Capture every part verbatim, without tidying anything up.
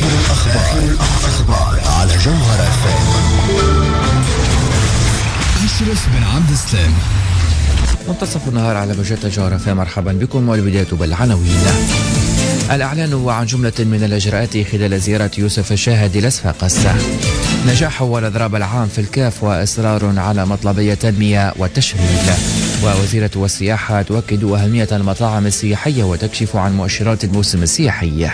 الأخبار, الأخبار على جوهر اف ام. أشرف بن عبد السلام. منتصف النهار على موجات جوهر اف ام. مرحبا بكم والبداية بالعناوين. الإعلان عن جملة من الإجراءات خلال زيارة يوسف الشاهد إلى صفاقس. نجاح والإضراب العام في الكاف وإصرار على مطلبي التنمية والتشغيل. ووزيرة السياحة تؤكد أهمية المطاعم السياحية وتكشف عن مؤشرات الموسم السياحي.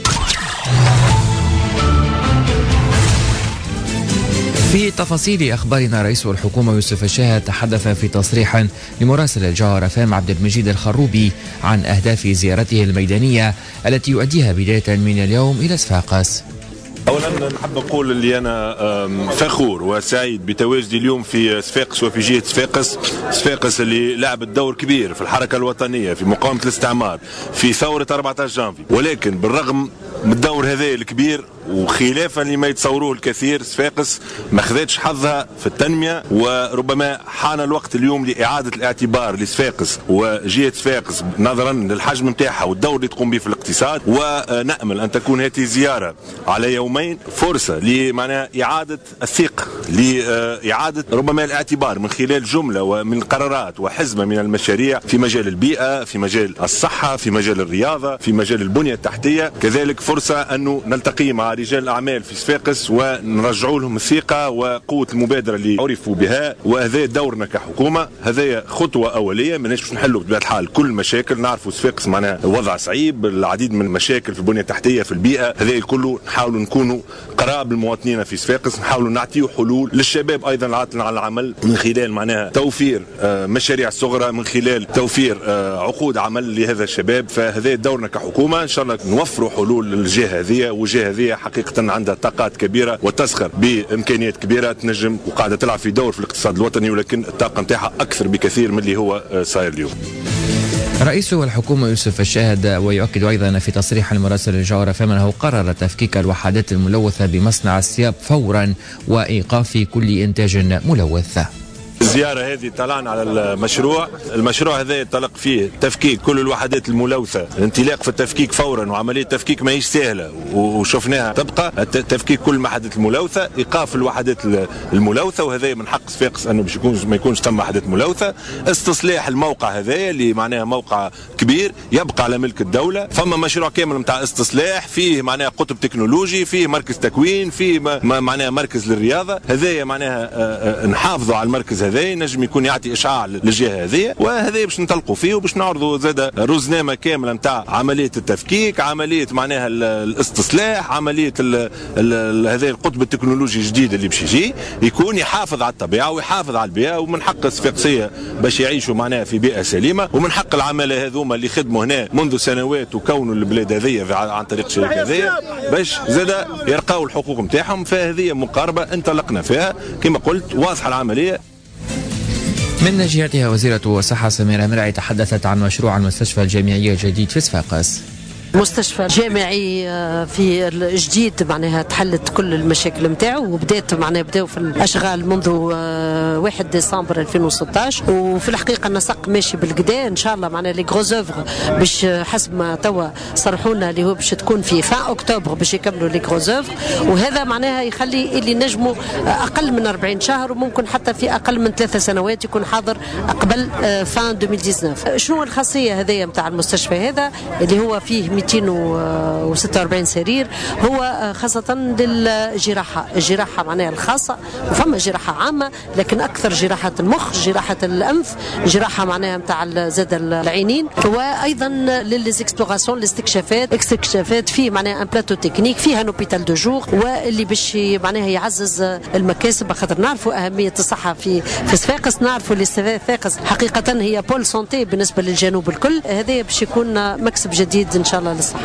في تفاصيل أخبارنا، رئيس الحكومة يوسف الشاهد تحدث في تصريح لمراسل الجوهر اف ام عبد المجيد الخروبي عن أهداف زيارته الميدانية التي يؤديها بداية من اليوم إلى صفاقس. اولا نحب نقول اللي انا فخور وسعيد بتواجدي اليوم في صفاقس وفي جهه صفاقس. صفاقس اللي لعبت دور كبير في الحركه الوطنيه، في مقاومه الاستعمار، في ثوره أربعة عشر جانفي، ولكن بالرغم من الدور هذا الكبير وخلافا لما يتصوروه الكثير، صفاقس ما خذتش حظها في التنميه، وربما حان الوقت اليوم لاعاده الاعتبار لصفاقس وجهه صفاقس نظرا للحجم نتاعها والدور اللي تقوم به في الاقتصاد. ونامل ان تكون هذه الزياره على يومين فرصه لمعنى اعاده الثقه، لاعاده ربما الاعتبار من خلال جمله ومن القرارات وحزمه من المشاريع في مجال البيئه، في مجال الصحه، في مجال الرياضه، في مجال البنيه التحتيه. كذلك فرصه انه نلتقي مع رجال الاعمال في صفاقس ونرجعوا لهم الثقه وقوه المبادره اللي عرفوا بها، وهذا دورنا كحكومه. هذا خطوه اوليه، ماناش باش نحلوا بطبيعه الحال كل المشاكل. نعرفوا صفاقس معناها وضع صعيب، العديد من المشاكل في البنيه التحتيه، في البيئه، هذا الكل نحاولوا نكونوا قراب المواطنين في صفاقس، نحاولوا نعطيوا حلول للشباب ايضا العاطل على العمل من خلال معناها توفير مشاريع صغرى، من خلال توفير عقود عمل لهذا الشباب. فهذا دورنا كحكومه، ان شاء الله نوفروا حلول للجهه هذه، والجهه هذه حقيقه عندها طاقات كبيره وتسخر بامكانيات كبيره تنجم وقاعده تلعب في دور في الاقتصاد الوطني، ولكن الطاقه نتاعها اكثر بكثير من اللي هو صاير اليوم. رئيس الحكومة يوسف الشاهد ويؤكد أيضا في تصريح المراسل الجوهر اف ام أنه قرر تفكيك الوحدات الملوثة بمصنع السياب فورا وإيقاف كل إنتاج ملوث. الزيارة هذه طلعنا على المشروع، المشروع هذا يتطلق فيه تفكيك كل الوحدات الملوثة، الانطلاق في التفكيك فورا، وعملية التفكيك ماهيش سهلة وشفناها تبقى تفكيك كل الوحدات الملوثة، إيقاف الوحدات الملوثة، وهذا من حق صفاقس أنه باش يكون ما يكونش ثم وحدات ملوثة. استصلاح الموقع هذا اللي معناها موقع كبير يبقى على ملك الدولة، فما مشروع كامل نتاع استصلاح فيه معناها قطب تكنولوجي، فيه مركز تكوين، فيه معناها مركز للرياضة. هذا معناها نحافظوا على المركز هذا، نجم يكون يعطي اشعاع للجهه هذه، وهذا باش نطلقوا فيه وباش نعرضوا زاد روزنامه كامله نتاع عمليه التفكيك، عمليه معناها الاستصلاح، عمليه هذا القطب التكنولوجي الجديد اللي باش يجي يكون يحافظ على الطبيعه ويحافظ على البيئه. ومن حق الصفاقسيه باش يعيشوا معناها في بيئه سليمه، ومن حق العماله هذوما اللي خدموا هنا منذ سنوات وكونوا البلاد هذه عن طريق الشركه هذه باش زاد يرقاو الحقوق نتاعهم. فهذه مقاربه انطلقنا فيها كما قلت، واضحه العمليه. من جهتها وزيرة الصحة سميرة مرعي تحدثت عن مشروع المستشفى الجامعي الجديد في صفاقس. مستشفى جامعي في الجديد معناها تحلت كل المشاكل نتاعو، وبدات معناها بداو في الاشغال منذ واحد ديسمبر ألفين وستة عشر، وفي الحقيقه النسق ماشي بالكدا. ان شاء الله معناها لي غروز اوفر باش حسب ما توا صرحونا اللي هو باش تكون في فان اكتوبر باش يكملوا لي غروز اوفر، وهذا معناها يخلي اللي نجموا اقل من أربعين شهر وممكن حتى في اقل من ثلاثة سنوات يكون حاضر قبل فان ألفين وتسعة عشر. شنو الخاصيه هذه نتاع المستشفى هذا اللي هو فيه مئتين وستة وأربعين سرير؟ هو خاصة للجراحة، الجراحة معناها الخاصة، وفما جراحة عامة لكن أكثر جراحة المخ، جراحة الأنف، جراحة معناها نتاع زاد العينين، وأيضا للإكسبلوراسيون الاستكشافات، استكشافات في معناها ان بلاتو تكنيك، فيها نوبيتال دو جور، واللي باش معناها يعزز المكاسب، خاطر نعرفوا أهمية الصحة في في صفاقس، نعرفوا اللي صفاقس حقيقة هي بول سونتي بالنسبة للجنوب الكل. هذا باش يكون مكسب جديد إن شاء الله للصحة.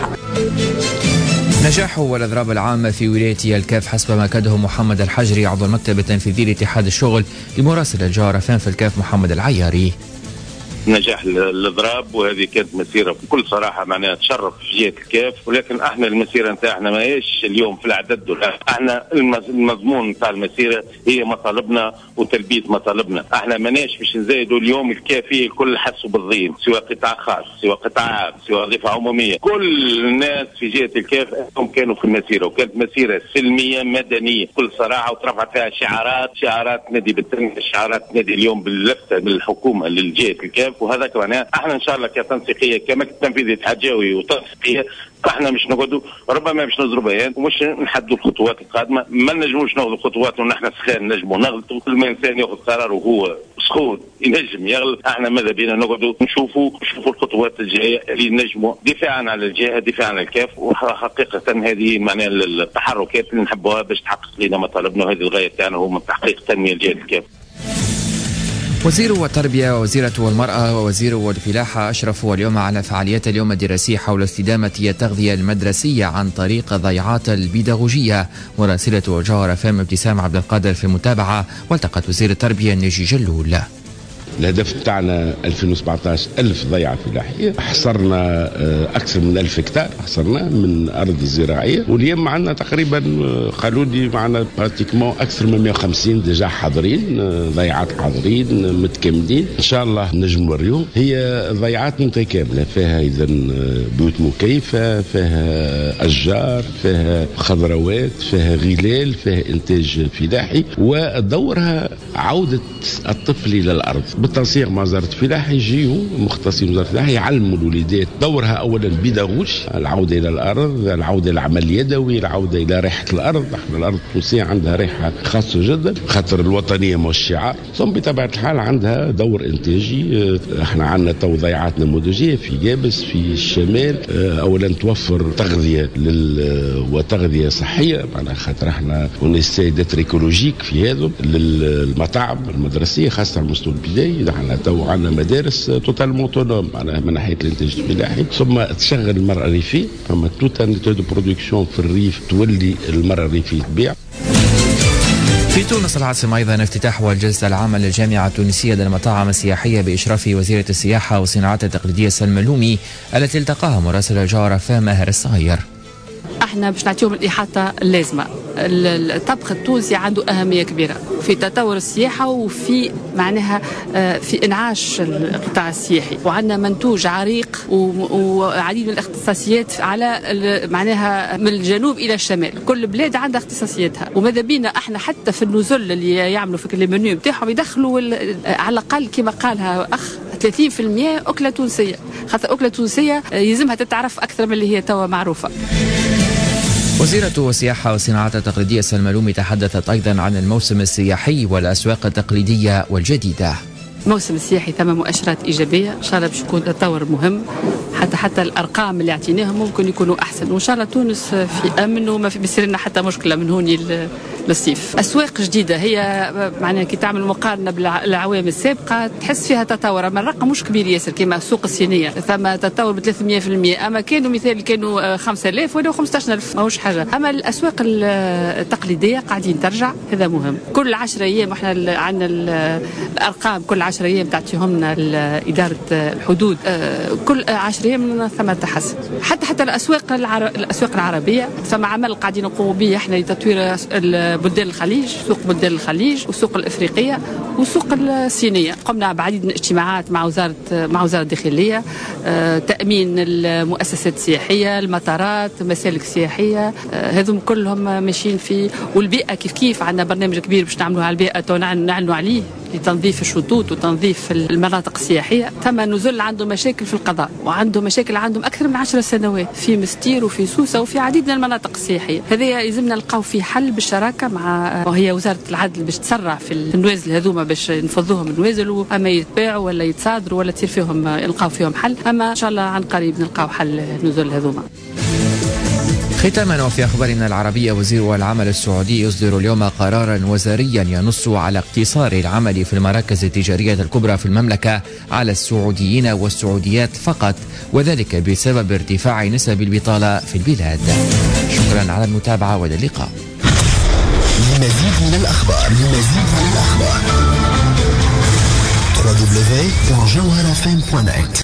نجاح والإضراب العام في ولاية الكاف حسب ما أكده محمد الحجري عضو المكتب التنفيذي لاتحاد الشغل لمراسل الجوهر اف ام في الكاف محمد العياري. نجاح الاضراب، وهذه كانت مسيره بكل صراحه معناها تشرف في جهه الكاف. ولكن احنا المسيره نتاعنا ما هيش اليوم في العدد، ولا احنا المضمون نتاع المسيره هي مطالبنا وتلبيه مطالبنا. احنا ماناش باش نزايدوا اليوم الكافيه الكل حسوا بالضيم، سواء قطاع خاص سواء قطاع عام سواء وظيفه عموميه، كل الناس في جهه الكاف هم كانوا في المسيره، وكانت مسيره سلميه مدنيه بكل صراحه، وترفعت فيها شعارات شعارات نادي بالتنميه، شعارات نادي اليوم باللفته بالحكومه للجهه الكاف. وهذا كمان احنا ان شاء الله كتنسيقيه كمكتب تنفيذي حجاوي وتنسيقيه احنا مش نقعدوا ربما مش نضربوا بيان ومش نحدوا الخطوات القادمه. ما نجموش ناخذوا خطوات ونحن سخان نجموا نغلطوا. كل ما انسان ياخذ قرار وهو سخون ينجم يغلط. احنا ماذا بينا نقعدوا نشوفوا نشوفوا الخطوات الجايه اللي نجموا دفاعا على الجهه دفاعا على الكاف. وحقيقه هذه معناها التحركات اللي نحبوها باش تحقق لنا مطالبنا، وهذه الغايه تاعنا هو تحقيق تنميه الجهه الكاف. وزير التربية ووزيرة المرأة ووزير الفلاحة أشرفوا اليوم على فعاليات اليوم الدراسي حول استدامة التغذية المدرسية عن طريق الضيعات البيداغوجية. مراسلة جوهر فام ابتسام عبد القادر في المتابعة، والتقت وزير التربية نجي جلول. الهدف بتاعنا ألفين وسبعطاش ألف ضيعة فلاحية، حصرنا أكثر من ألف هكتار حصرنا من أرض زراعية، واليوم معنا تقريبا قالوا لي معنا براتيكمون أكثر من مئة وخمسين ديجا حاضرين، ضيعات حاضرين متكاملين إن شاء الله نجم نوريهم. هي ضيعات متكاملة، فيها إذا بيوت مكيفة، فيها أشجار، فيها خضروات، فيها غلال، فيها إنتاج فلاحي، ودورها عودة الطفل إلى الأرض بالتنسيق مع وزارة الفلاحة. يجيوا مختصين وزارة الفلاحة يعلموا الوليدات دورها أولا بيداغوج، العودة إلى الأرض، العودة إلى العمل اليدوي، العودة إلى ريحة الأرض. احنا الأرض التونسية عندها ريحة خاصة جدا خاطر الوطنية مو الشعار، ثم بطبيعة الحال عندها دور إنتاجي. احنا عندنا تو ضيعات نموذجية في جابس في الشمال، أولا توفر تغذية لل وتغذية صحية، معناها خاطر احنا ونستعدات ايكولوجيك في هذا للمطاعم المدرسية خاصة على المستوى البداية. احنا تو عندنا مدارس توتال موتونوم معناها من ناحيه الانتاج الفلاحي، ثم تشغل المراه الريفيه، فما توتال دو برودكسيون في الريف تولي المراه الريفيه تبيع. في تونس العاصمة أيضا افتتاح الجلسة العامة للجامعة التونسية للمطاعم السياحية بإشراف وزيرة السياحة والصناعات التقليدية سلمى اللومي، التي التقاها مراسل جوهر فام ماهر الصغير. احنا باش نعطيهم الإحاطة اللازمة. الطبخ التونسي عنده أهمية كبيرة في تطور السياحة وفي معناها في إنعاش القطاع السياحي، وعندنا منتوج عريق وعديد من الاختصاصيات على معناها من الجنوب إلى الشمال. كل بلاد عندها اختصاصياتها، وماذا بينا احنا حتى في النزل اللي يعملوا في كل منيو بتاعهم يدخلوا على الأقل كما قالها أخ ثلاثين بالمئة أكلة تونسية، خاطر أكلة تونسية يلزمها تتعرف أكثر من اللي هي توا معروفة. وزيرة السياحة والصناعات التقليدية سلمى اللومي تحدثت أيضا عن الموسم السياحي والأسواق التقليدية والجديدة. الموسم السياحي ثم مؤشرات إيجابية إن شاء الله باش يكون تطور مهم، حتى حتى الأرقام اللي اعطيناهم ممكن يكونوا أحسن، وإن شاء الله تونس في أمن وما في بيصير لنا حتى مشكلة من هوني للصيف. أسواق جديدة هي معناها كي تعمل مقارنة بالعوام السابقة تحس فيها تطور، أما الرقم مش كبير ياسر كما السوق الصينية ثم تطور ب ثلاثمئة بالمئة، أما كانوا مثال كانوا خمسة آلاف ولا خمسة عشر ألف ماهوش حاجة. أما الأسواق التقليدية قاعدين ترجع، هذا مهم. كل عشرة أيام احنا عندنا الأرقام، كل عشرة أيام تعطيهم لنا إدارة الحدود، كل عشرة أيام ثم تحسن. حتى حتى الأسواق العر... الأسواق العربية ثم عمل قاعدين نقوموا به احنا لتطوير بلدان الخليج، سوق بلدان الخليج والسوق الإفريقية والسوق الصينية. قمنا بعديد من الاجتماعات مع وزارة مع وزارة الداخلية، آه، تأمين المؤسسات السياحية، المطارات، مسالك سياحية، آه، هذم كلهم ماشيين في. والبيئة كيف كيف عندنا برنامج كبير باش نعملوه على البيئة ونعلنوا عليه لتنظيف الشطوط وتنظيف المناطق السياحية. ثم نزل عنده مشاكل في القضاء، وعنده مشاكل عندهم أكثر من عشر سنوات في مستير وفي سوسة وفي عديد من المناطق السياحية. هذا يلزمنا نلقاو فيه حل بالشراكة مع وهي وزارة العدل باش تسرع في النوازل هذوما باش نفضوهم النوازل، أما يتباعوا ولا يتصادروا ولا تصير فيهم نلقاو فيهم حل. أما إن شاء الله عن قريب نلقاو حل النزل هذوما. ختاما وفي أخبارنا العربية، وزير العمل السعودي يصدر اليوم قرارا وزاريا ينص على اقتصار العمل في المراكز التجارية الكبرى في المملكة على السعوديين والسعوديات فقط، وذلك بسبب ارتفاع نسب البطالة في البلاد. شكرا على المتابعة وإلى اللقاء. لمزيد من الأخبار لمزيد من الأخبار w w w point jawhara f m point net.